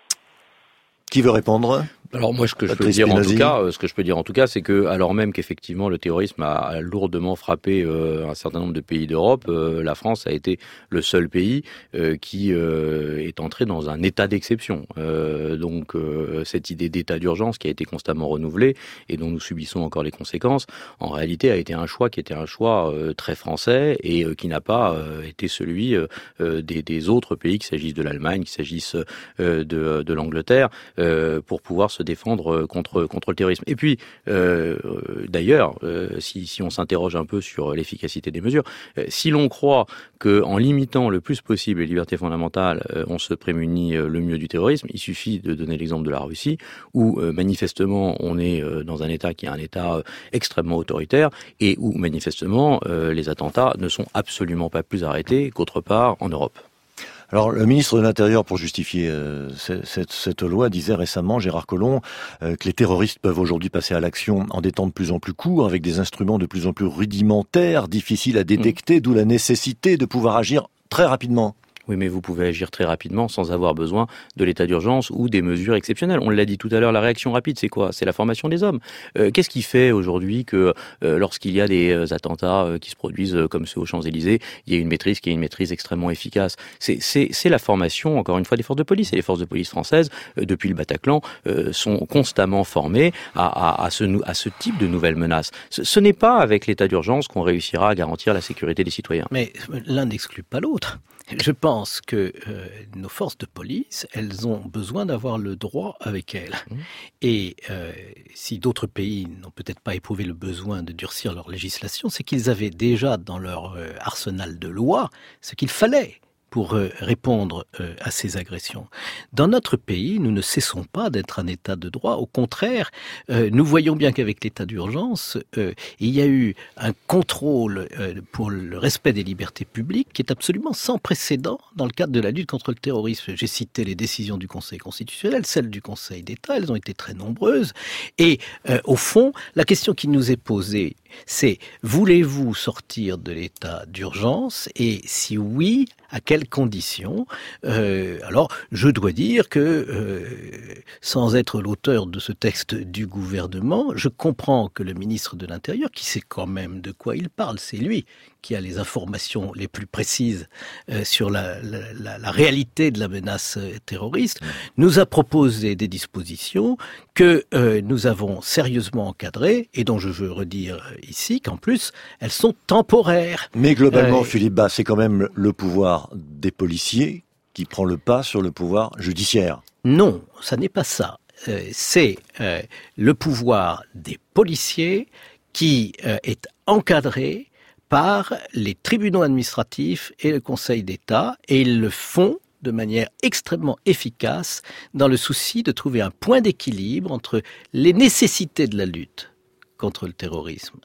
Speaker 1: Qui veut répondre ?
Speaker 5: Alors moi, ce que je peux dire en tout cas, ce que je peux dire en tout cas, c'est que alors même qu'effectivement le terrorisme a lourdement frappé euh, un certain nombre de pays d'Europe, euh, la France a été le seul pays euh, qui euh, est entré dans un état d'exception. Euh, donc euh, cette idée d'état d'urgence qui a été constamment renouvelée et dont nous subissons encore les conséquences, en réalité a été un choix qui était un choix euh, très français et euh, qui n'a pas euh, été celui euh, des, des autres pays, qu'il s'agisse de l'Allemagne, qu'il s'agisse euh, de, de l'Angleterre, euh, pour pouvoir se se défendre contre contre le terrorisme. Et puis, euh, d'ailleurs, euh, si, si on s'interroge un peu sur l'efficacité des mesures, euh, si l'on croit que en limitant le plus possible les libertés fondamentales, euh, on se prémunit euh, le mieux du terrorisme, il suffit de donner l'exemple de la Russie, où euh, manifestement on est euh, dans un État qui est un État euh, extrêmement autoritaire et où manifestement euh, les attentats ne sont absolument pas plus arrêtés qu'autre part en Europe.
Speaker 1: Alors, le ministre de l'Intérieur, pour justifier euh, cette, cette loi, disait récemment, Gérard Collomb, euh, que les terroristes peuvent aujourd'hui passer à l'action en des temps de plus en plus courts, avec des instruments de plus en plus rudimentaires, difficiles à détecter, mmh. d'où la nécessité de pouvoir agir très rapidement.
Speaker 5: Oui, mais vous pouvez agir très rapidement sans avoir besoin de l'état d'urgence ou des mesures exceptionnelles. On l'a dit tout à l'heure, la réaction rapide, c'est quoi ? C'est la formation des hommes. Euh, qu'est-ce qui fait aujourd'hui que euh, lorsqu'il y a des euh, attentats euh, qui se produisent euh, comme ceux aux Champs-Élysées, il y a une maîtrise qui est une maîtrise extrêmement efficace ? C'est, c'est, c'est la formation, encore une fois, des forces de police. Et les forces de police françaises, euh, depuis le Bataclan, euh, sont constamment formées à, à, à, ce, à ce type de nouvelles menaces. Ce, ce n'est pas avec l'état d'urgence qu'on réussira à garantir la sécurité des citoyens.
Speaker 6: Mais l'un n'exclut pas l'autre. Je pense que euh, nos forces de police, elles ont besoin d'avoir le droit avec elles. Mmh. Et euh, si d'autres pays n'ont peut-être pas éprouvé le besoin de durcir leur législation, c'est qu'ils avaient déjà dans leur euh, arsenal de lois ce qu'il fallait pour euh, répondre euh, à ces agressions. Dans notre pays, nous ne cessons pas d'être un État de droit. Au contraire, euh, nous voyons bien qu'avec l'état d'urgence, euh, il y a eu un contrôle euh, pour le respect des libertés publiques qui est absolument sans précédent dans le cadre de la lutte contre le terrorisme. J'ai cité les décisions du Conseil constitutionnel, celles du Conseil d'État, elles ont été très nombreuses. Et euh, au fond, la question qui nous est posée, c'est voulez-vous sortir de l'état d'urgence ? Et si oui, à quelles conditions ? euh, Alors, je dois dire que, euh, sans être l'auteur de ce texte du gouvernement, je comprends que le ministre de l'Intérieur, qui sait quand même de quoi il parle, c'est lui qui a les informations les plus précises euh, sur la, la, la, la réalité de la menace terroriste, nous a proposé des dispositions que euh, nous avons sérieusement encadrées et dont je veux redire ici qu'en plus, elles sont temporaires.
Speaker 1: Mais globalement, euh, Philippe Bas, c'est quand même le pouvoir des policiers qui prend le pas sur le pouvoir judiciaire.
Speaker 6: Non, ça n'est pas ça. Euh, c'est euh, le pouvoir des policiers qui euh, est encadré par les tribunaux administratifs et le Conseil d'État, et ils le font de manière extrêmement efficace dans le souci de trouver un point d'équilibre entre les nécessités de la lutte contre le terrorisme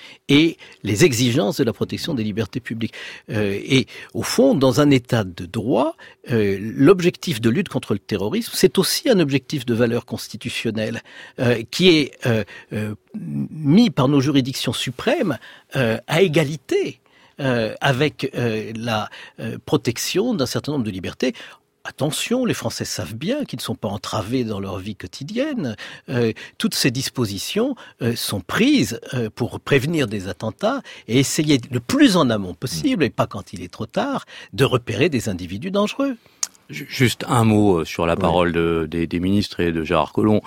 Speaker 6: et les exigences de la protection des libertés publiques. Euh, et au fond, dans un état de droit, euh, l'objectif de lutte contre le terrorisme, c'est aussi un objectif de valeur constitutionnelle euh, qui est euh, euh, mis par nos juridictions suprêmes euh, à égalité euh, avec euh, la euh, protection d'un certain nombre de libertés. Attention, les Français savent bien qu'ils ne sont pas entravés dans leur vie quotidienne. Euh, toutes ces dispositions euh, sont prises euh, pour prévenir des attentats et essayer le plus en amont possible, et pas quand il est trop tard, de repérer des individus dangereux.
Speaker 5: Juste un mot sur la parole de, des, des ministres et de Gérard Collomb.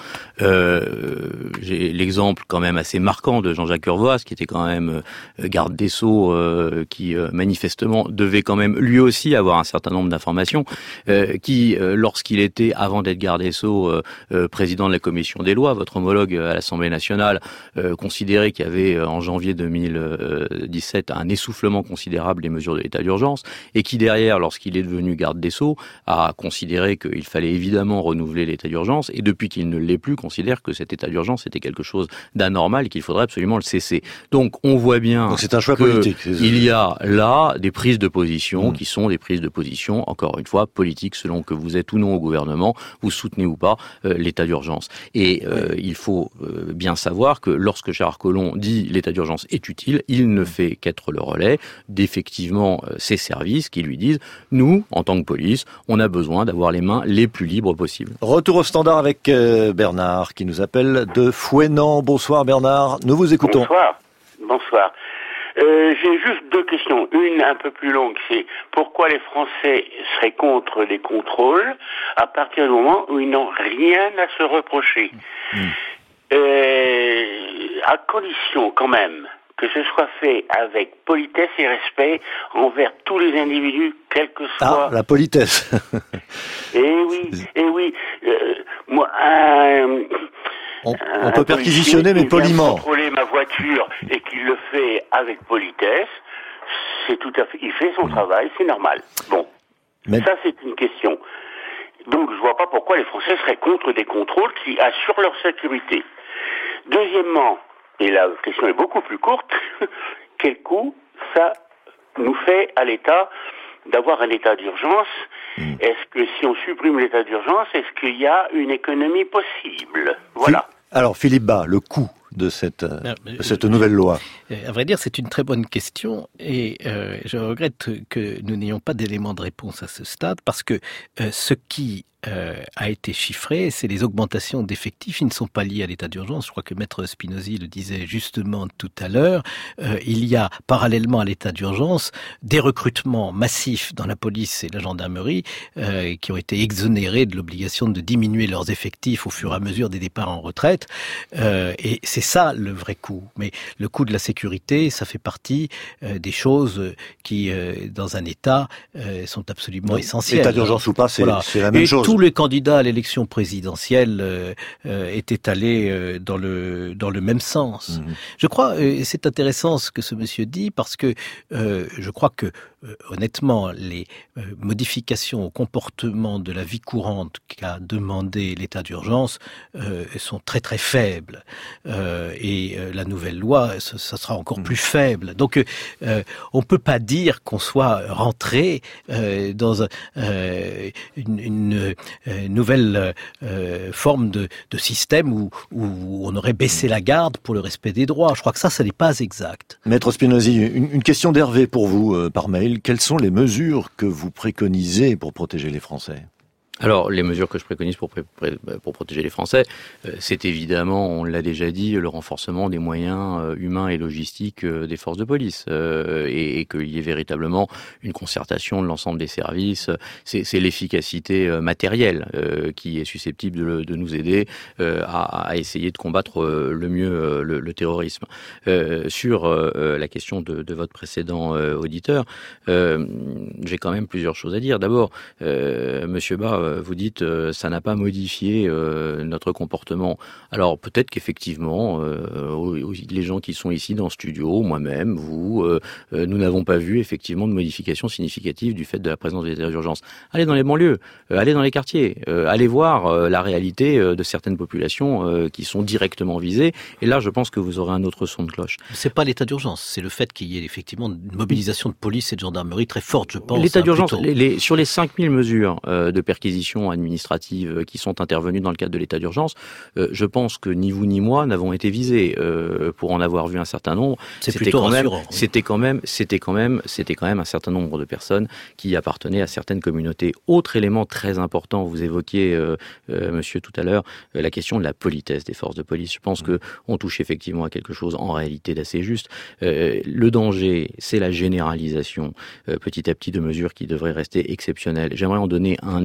Speaker 5: Euh, j'ai l'exemple quand même assez marquant de Jean-Jacques Urvoas, qui était quand même garde des Sceaux, euh, qui euh, manifestement devait quand même lui aussi avoir un certain nombre d'informations, euh, qui, euh, lorsqu'il était, avant d'être garde des Sceaux, euh, euh, président de la commission des lois, votre homologue à l'Assemblée nationale, euh, considérait qu'il y avait en janvier deux mille dix-sept un essoufflement considérable des mesures de l'état d'urgence, et qui derrière, lorsqu'il est devenu garde des Sceaux, a considéré qu'il fallait évidemment renouveler l'état d'urgence, et depuis qu'il ne l'est plus, considère que cet état d'urgence était quelque chose d'anormal et qu'il faudrait absolument le cesser. Donc on voit bien
Speaker 1: Donc c'est un choix
Speaker 5: que
Speaker 1: politique.
Speaker 5: il y a là des prises de position
Speaker 1: mmh.
Speaker 5: qui sont des prises de position, encore une fois, politiques, selon que vous êtes ou non au gouvernement, vous soutenez ou pas euh, l'état d'urgence. Et euh, oui. il faut euh, bien savoir que lorsque Gérard Collomb dit l'état d'urgence est utile, il ne fait qu'être le relais d'effectivement euh, ces services qui lui disent nous, en tant que police, on a besoin d'avoir les mains les plus libres possibles.
Speaker 1: Retour au standard avec euh, Bernard qui nous appelle de Fouesnant. Bonsoir Bernard, nous vous écoutons.
Speaker 11: Bonsoir. Bonsoir. Euh, j'ai juste deux questions. Une un peu plus longue, c'est pourquoi les Français seraient contre les contrôles à partir du moment où ils n'ont rien à se reprocher. Mmh. Euh, à condition quand même que ce soit fait avec politesse et respect envers tous les individus, quel que soit...
Speaker 1: Ah, la politesse.
Speaker 11: Eh oui, eh oui. Euh, moi, un...
Speaker 1: On, on peut perquisitionner, mais poliment.
Speaker 11: Contrôler ma voiture et qu'il le fait avec politesse, c'est tout à fait. Il fait son mmh. travail, c'est normal. Bon, mais... ça c'est une question. Donc je vois pas pourquoi les Français seraient contre des contrôles qui assurent leur sécurité. Deuxièmement, et la question est beaucoup plus courte, quel coût ça nous fait à l'État d'avoir un état d'urgence? Mmh. Est-ce que si on supprime l'état d'urgence, est-ce qu'il y a une économie possible? Voilà.
Speaker 1: Alors Philippe Bas, le coût de cette, euh, de cette nouvelle loi.
Speaker 6: À vrai dire, c'est une très bonne question et euh, je regrette que nous n'ayons pas d'éléments de réponse à ce stade parce que euh, ce qui euh, a été chiffré, c'est les augmentations d'effectifs. Ils ne sont pas liés à l'état d'urgence. Je crois que Maître Spinozzi le disait justement tout à l'heure. Euh, il y a parallèlement à l'état d'urgence des recrutements massifs dans la police et la gendarmerie euh, qui ont été exonérés de l'obligation de diminuer leurs effectifs au fur et à mesure des départs en retraite. Euh, et c'est ça le vrai coût. Mais le coût de la sécurité, ça fait partie euh, des choses qui, euh, dans un État, euh, sont absolument
Speaker 1: Donc,
Speaker 6: essentielles.
Speaker 1: État d'urgence ou pas, c'est,
Speaker 6: voilà.
Speaker 1: c'est la même
Speaker 6: et
Speaker 1: chose.
Speaker 6: Tous les candidats à l'élection présidentielle euh, euh, étaient allés euh, dans le dans le même sens. Mmh. Je crois, euh, c'est intéressant ce que ce monsieur dit parce que euh, je crois que euh, honnêtement les euh, modifications au comportement de la vie courante qu'a demandé l'état d'urgence euh, sont très très faibles. Euh, et euh, la nouvelle loi, ça, ça sera encore mmh. plus faible. Donc, euh, on peut pas dire qu'on soit rentré euh, dans euh, une, une euh, nouvelle euh, forme de, de système où, où on aurait baissé la garde pour le respect des droits. Je crois que ça, ça n'est pas exact.
Speaker 1: Maître Spinozzi, une, une question d'Hervé pour vous euh, par mail. Quelles sont les mesures que vous préconisez pour protéger les Français ?
Speaker 5: Alors, les mesures que je préconise pour, pré- pour protéger les Français, euh, c'est évidemment, on l'a déjà dit, le renforcement des moyens euh, humains et logistiques euh, des forces de police euh, et, et qu'il y ait véritablement une concertation de l'ensemble des services. C'est, c'est l'efficacité euh, matérielle euh, qui est susceptible de, de nous aider euh, à, à essayer de combattre euh, le mieux euh, le, le terrorisme. Euh, sur euh, la question de, de votre précédent euh, auditeur, euh, j'ai quand même plusieurs choses à dire. D'abord, euh, Monsieur Bas, vous dites euh, ça n'a pas modifié euh, notre comportement. Alors peut-être qu'effectivement, euh, les gens qui sont ici dans le studio, moi-même, vous, euh, euh, nous n'avons pas vu effectivement de modification significative du fait de la présence de l'état d'urgence. Allez dans les banlieues, euh, allez dans les quartiers, euh, allez voir euh, la réalité euh, de certaines populations euh, qui sont directement visées. Et là, je pense que vous aurez un autre son de cloche.
Speaker 6: C'est pas l'état d'urgence, c'est le fait qu'il y ait effectivement une mobilisation de police et de gendarmerie très forte, je pense.
Speaker 5: L'état d'urgence,
Speaker 6: plutôt...
Speaker 5: les, les, sur les cinq mille mesures euh, de perquisition administratives qui sont intervenues dans le cadre de l'état d'urgence, euh, je pense que ni vous ni moi n'avons été visés euh, pour en avoir vu un certain nombre.
Speaker 6: C'est
Speaker 5: c'était
Speaker 6: plutôt
Speaker 5: quand même,
Speaker 6: rassurant.
Speaker 5: C'était quand même, c'était quand même, c'était quand même un certain nombre de personnes qui appartenaient à certaines communautés. Autre élément très important, vous évoquiez, euh, euh, monsieur tout à l'heure, euh, la question de la politesse des forces de police. Je pense mmh. que on touche effectivement à quelque chose en réalité d'assez juste. Euh, le danger, c'est la généralisation euh, petit à petit de mesures qui devraient rester exceptionnelles. J'aimerais en donner un exemple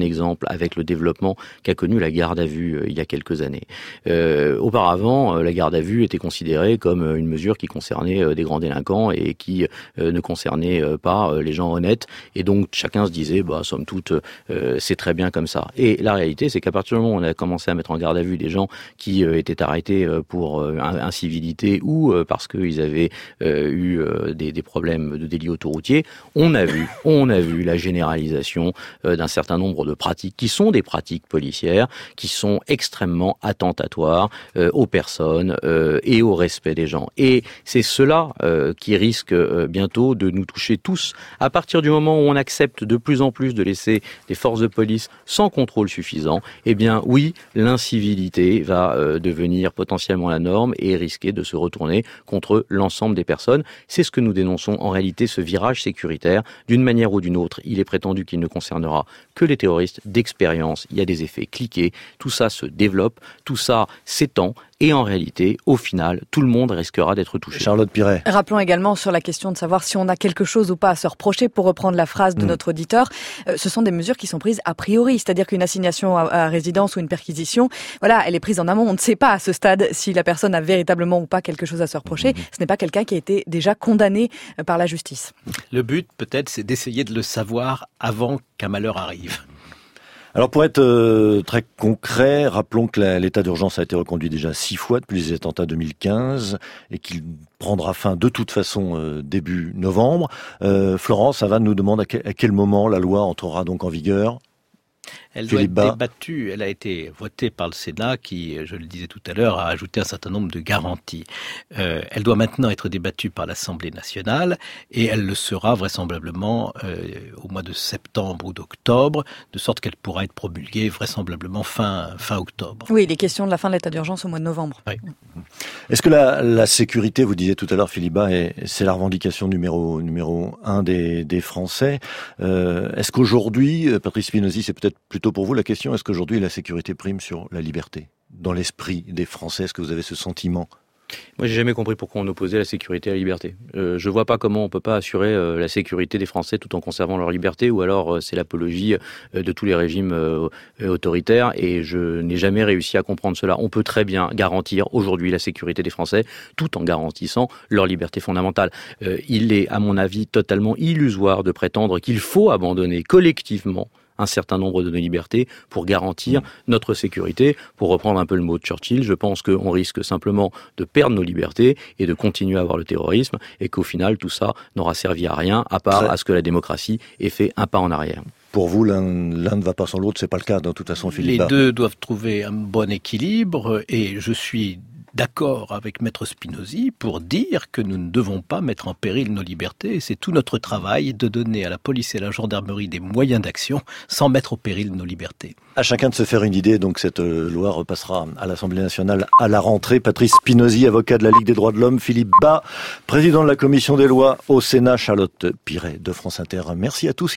Speaker 5: exemple, avec le développement qu'a connu la garde à vue euh, il y a quelques années. Euh, auparavant, euh, la garde à vue était considérée comme une mesure qui concernait euh, des grands délinquants et qui euh, ne concernait euh, pas euh, les gens honnêtes. Et donc, chacun se disait, bah, somme toute, euh, c'est très bien comme ça. Et la réalité, c'est qu'à partir du moment où on a commencé à mettre en garde à vue des gens qui euh, étaient arrêtés euh, pour euh, incivilité ou euh, parce qu'ils avaient euh, eu euh, des, des problèmes de délit autoroutier, on a vu, on a vu la généralisation euh, d'un certain nombre de pratiques qui sont des pratiques policières, qui sont extrêmement attentatoires euh, aux personnes euh, et au respect des gens. Et c'est cela euh, qui risque euh, bientôt de nous toucher tous. À partir du moment où on accepte de plus en plus de laisser des forces de police sans contrôle suffisant, eh bien oui, l'incivilité va euh, devenir potentiellement la norme et risquer de se retourner contre l'ensemble des personnes. C'est ce que nous dénonçons en réalité, ce virage sécuritaire. D'une manière ou d'une autre, il est prétendu qu'il ne concernera que les terroristes d'expérience. Il y a des effets cliqués, tout ça se développe, tout ça s'étend. Et en réalité, au final, tout le monde risquera d'être touché.
Speaker 1: Charlotte Piret.
Speaker 7: Rappelons également sur la question de savoir si on a quelque chose ou pas à se reprocher, pour reprendre la phrase de mmh. notre auditeur, euh, ce sont des mesures qui sont prises a priori, c'est-à-dire qu'une assignation à, à résidence ou une perquisition, voilà, elle est prise en amont. On ne sait pas à ce stade si la personne a véritablement ou pas quelque chose à se reprocher. Mmh. Ce n'est pas quelqu'un qui a été déjà condamné par la justice.
Speaker 6: Le but, peut-être, c'est d'essayer de le savoir avant qu'un malheur arrive.
Speaker 1: Alors pour être euh, très concret, rappelons que la, l'état d'urgence a été reconduit déjà six fois depuis les attentats deux mille quinze et qu'il prendra fin de toute façon euh, début novembre. Euh, Florence Havane nous demande à, que, à quel moment la loi entrera donc en vigueur.
Speaker 6: Elle doit être débattue. Elle a été votée par le Sénat qui, je le disais tout à l'heure, a ajouté un certain nombre de garanties. Euh, elle doit maintenant être débattue par l'Assemblée nationale et elle le sera vraisemblablement euh, au mois de septembre ou d'octobre, de sorte qu'elle pourra être promulguée vraisemblablement fin, fin octobre.
Speaker 7: Oui, il est question de la fin de l'état d'urgence au mois de novembre.
Speaker 6: Oui.
Speaker 1: Est-ce que la, la sécurité, vous disiez tout à l'heure, Philippe Bas, est, c'est la revendication numéro, numéro un des, des Français. Euh, est-ce qu'aujourd'hui, Patrice Spinozzi, c'est peut-être plutôt pour vous la question, est-ce qu'aujourd'hui la sécurité prime sur la liberté dans l'esprit des Français? Est-ce que vous avez ce sentiment?
Speaker 5: Moi, j'ai jamais compris pourquoi on opposait la sécurité à la liberté. Euh, je vois pas comment on peut pas assurer euh, la sécurité des Français tout en conservant leur liberté, ou alors euh, c'est l'apologie euh, de tous les régimes euh, autoritaires, et je n'ai jamais réussi à comprendre cela. On peut très bien garantir aujourd'hui la sécurité des Français tout en garantissant leur liberté fondamentale. Euh, il est, à mon avis, totalement illusoire de prétendre qu'il faut abandonner collectivement un certain nombre de nos libertés pour garantir mmh. notre sécurité. Pour reprendre un peu le mot de Churchill, je pense qu'on risque simplement de perdre nos libertés et de continuer à avoir le terrorisme, et qu'au final, tout ça n'aura servi à rien, à part Très... à ce que la démocratie ait fait un pas en arrière.
Speaker 1: Pour vous, l'un, l'un ne va pas sans l'autre, c'est pas le cas, de toute façon, Philippe.
Speaker 6: Les deux doivent trouver un bon équilibre, et je suis d'accord avec Maître Spinozzi pour dire que nous ne devons pas mettre en péril nos libertés. C'est tout notre travail de donner à la police et à la gendarmerie des moyens d'action sans mettre au péril nos libertés.
Speaker 1: À chacun de se faire une idée, donc cette loi repassera à l'Assemblée nationale à la rentrée. Patrice Spinozzi, avocat de la Ligue des droits de l'homme, Philippe Bas, président de la commission des lois au Sénat, Charlotte Piret de France Inter. Merci à tous.